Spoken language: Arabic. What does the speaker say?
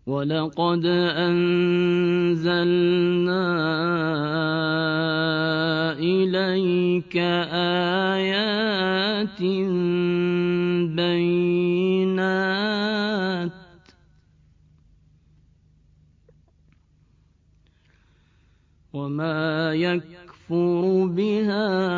وَلَقَدْ أَنزَلْنَا إِلَيْكَ آيَاتٍ بَيِّنَاتٍ ۖ وَمَا يَكْفُرُ بِهَا